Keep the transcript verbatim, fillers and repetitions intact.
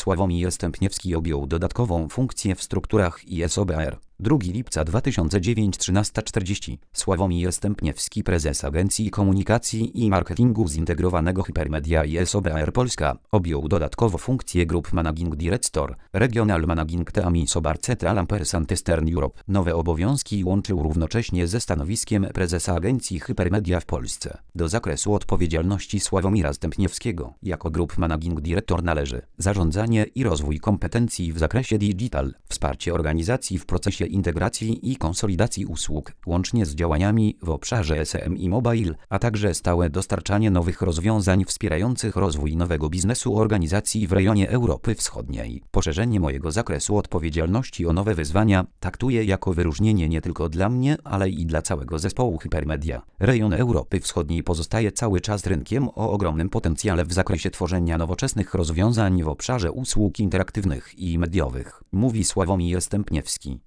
Sławomir Stępniewski objął dodatkową funkcję w strukturach I S O B R. drugiego lipca dwa tysiące dziewiątego, trzynasta czterdzieści. Sławomir Stępniewski, prezes Agencji Komunikacji i Marketingu Zintegrowanego Hypermedia I S O B R Polska, objął dodatkowo funkcję Group Managing Director, Regional Managing Team I S O B R Central Ampersand Eastern Europe. Nowe obowiązki łączył równocześnie ze stanowiskiem prezesa Agencji Hypermedia w Polsce. Do zakresu odpowiedzialności Sławomira Stępniewskiego jako Group Managing Director należy zarządzanie i rozwój kompetencji w zakresie digital, wsparcie organizacji w procesie integracji i konsolidacji usług, łącznie z działaniami w obszarze S M i mobile, a także stałe dostarczanie nowych rozwiązań wspierających rozwój nowego biznesu organizacji w rejonie Europy Wschodniej. Poszerzenie mojego zakresu odpowiedzialności o nowe wyzwania traktuję jako wyróżnienie nie tylko dla mnie, ale i dla całego zespołu Hypermedia. Rejon Europy Wschodniej pozostaje cały czas rynkiem o ogromnym potencjale w zakresie tworzenia nowoczesnych rozwiązań w obszarze usług interaktywnych i mediowych, mówi Sławomir Stępniewski.